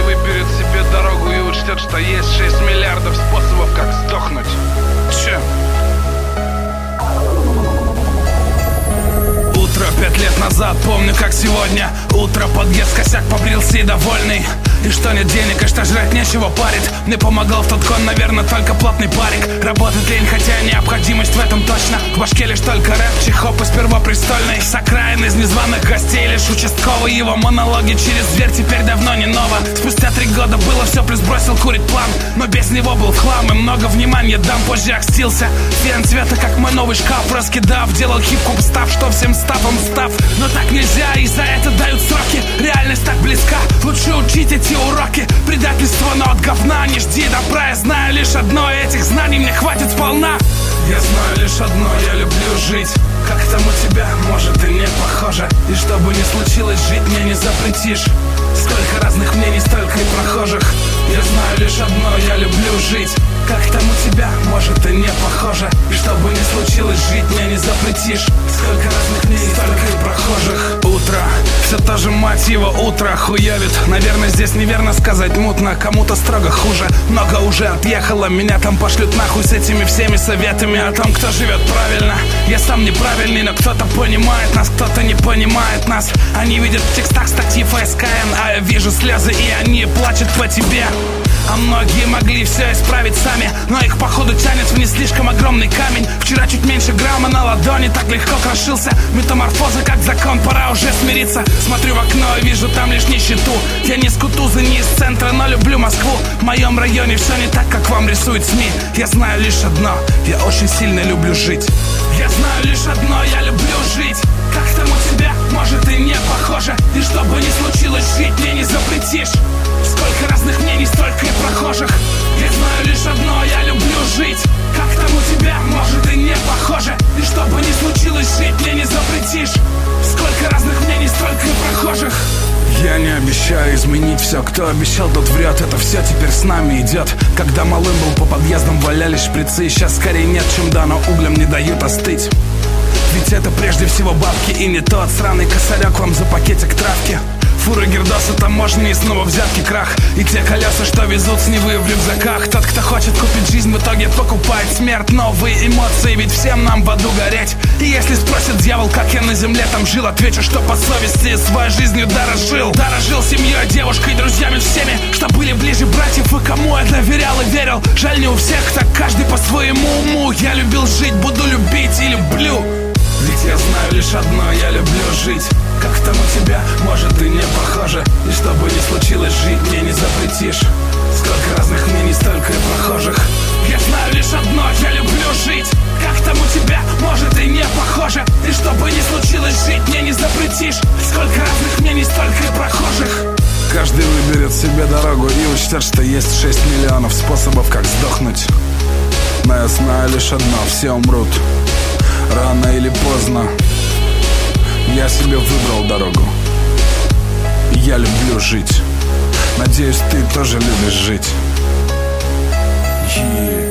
Каждый выберет себе дорогу и учтет, что есть 6 миллиардов способов, как сдохнуть. Че? Утро 5 лет назад, помню как сегодня. Утро, подъезд, косяк, побрился и довольный. И что нет денег, и что жрать нечего, парит. Мне помогал в тот гон, наверное, только плотный парик. Работает лень, хотя необходимость в этом точно. В башке лишь только рэп, чихоп из первопрестольной. С окраин из незваных гостей, лишь участковый. Его монологи через дверь теперь давно не ново. Спустя 3 года было все, плюс бросил курить план. Но без него был в хлам, и много внимания дам. Позже окстился, фен цвета, как мой новый шкаф, раскидав. Делал хип-хоп став, что всем став, он став. Но так нельзя, и за это дают сроки. Реальность так близка, лучше учить эти уроки. Предательство, но от говна не жди добра. Я знаю лишь одно, этих знаний мне хватит сполна. Я знаю лишь одно, я люблю жить. Как там у тебя, может и не похоже. И что бы ни случилось, жить мне не запретишь. Сколько разных мнений, столько и прохожих. Я знаю лишь одно, я люблю жить. Как там у тебя, может и не похоже. И что бы ни случилось, жить мне не запретишь. Сколько разных мнений, столько и прохожих. Утро, все то же, мать его, утро хуёвит. Наверное, здесь неверно сказать, мутно. Кому-то строго хуже, много уже отъехало. Меня там пошлют нахуй с этими всеми советами о том, кто живет правильно. Я сам неправильный, но кто-то понимает нас, кто-то не понимает нас. Они видят в текстах статьи ФСКН, а я вижу слезы, и они плачут по тебе. А многие могли все исправить сами, но их походу тянет в не слишком огромный камень. Вчера чуть меньше грамма на ладони, так легко крошился. Метаморфоза как закон, пора уже смириться. Смотрю в окно и вижу там лишь нищету. Я не с Кутузы, не из центра, но люблю Москву. В моем районе все не так, как вам рисуют СМИ. Я знаю лишь одно, я очень сильно люблю жить. Я знаю лишь одно, я люблю жить. Как там у тебя, может и не похоже. И что бы ни случилось, жить мне не запретишь. Сколько разных мнений, столько и прохожих. Я знаю лишь одно, я люблю жить. Как там у тебя, может и не похоже. И что бы ни случилось, жить мне не запретишь. Сколько разных мнений, столько и прохожих. Я не обещаю изменить все. Кто обещал, тот врет. Это все теперь с нами идет. Когда малым был, по подъездам валялись шприцы. Сейчас скорее нет, чем да, но углем не дают остыть. Ведь это прежде всего бабки. И не тот сраный косарек вам за пакетик травки. Фуры, гирдосы, таможни и снова взятки, крах. И те колеса, что везут с Невы в рюкзаках. Тот, кто хочет купить жизнь, в итоге покупает смерть. Новые эмоции, ведь всем нам в аду гореть. И если спросит дьявол, как я на земле там жил, отвечу, что по совести своей жизнью дорожил. Дорожил семьей, девушкой, друзьями всеми, что были ближе братьев и кому я доверял и верил. Жаль, не у всех, так каждый по своему уму. Я любил жить, буду любить и люблю. Ведь я знаю лишь одно, я люблю жить. Как там у тебя, может и не похоже. И что бы ни случилось, жить мне не запретишь. Сколько разных мнений, столько и прохожих. Я знаю лишь одно, я люблю жить. Как там у тебя, может и не похоже. И что бы ни случилось, жить мне не запретишь. Сколько разных мнений, столько и прохожих. Каждый выберет себе дорогу и учтет, что есть 6 миллионов способов, как сдохнуть. Но я знаю лишь одно, все умрут. Рано или поздно. Я себе выбрал дорогу. Я люблю жить. Надеюсь, ты тоже любишь жить.